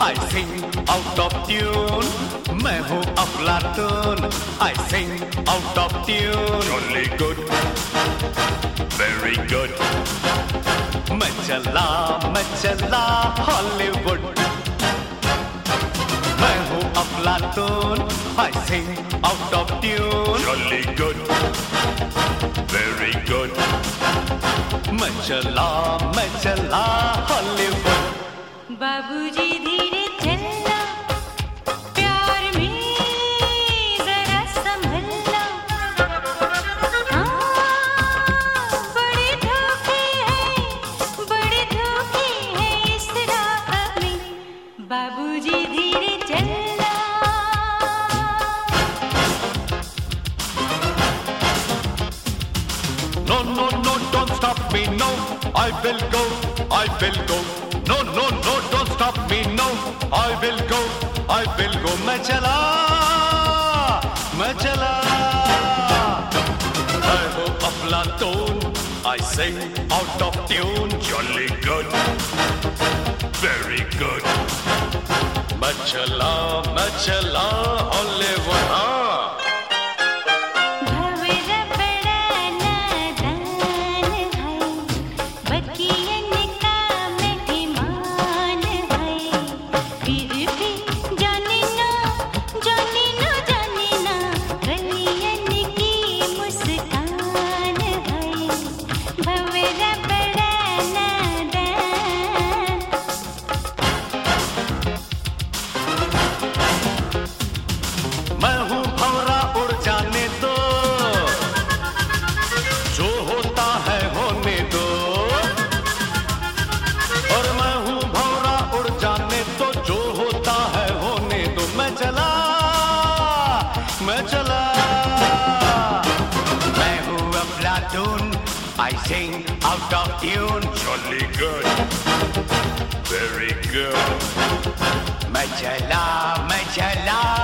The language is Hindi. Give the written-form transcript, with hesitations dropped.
I sing out of tune. मैं हूँ अफलातून. I sing out of tune. Jolly good, very good. मैं चला हॉलीवुड. मैं हूँ अफलातून. I sing out of tune. Jolly good, very good. मैं चला हॉलीवुड. बाबूजी धीरे चलना, प्यार में जरा संभलना. बड़े धोखे हैं इस राह में. बाबूजी धीरे चलना. No, don't stop me, no. I will go. No, don't stop me, no. I will go. मैं चला. मैं हूँ अफलातून. I sing out of tune. Jolly good, very good. मैं चला हॉलीवुड. भंवरा बड़ा नादान है, बकियन का मेहमान है. फिर भी जाने ना, रलियन की मुस्कान है. भंवरा बड़ा नादान. मैं हूँ भंवरा, उड़ जाने दो. जो होता है होने दो. और मैं हूँ भंवरा, उड़ जाने दो. जो होता है होने दो. मैं चला. मैं हूँ अफलातून. I sing out of tune. Jolly good, very good. मैं चला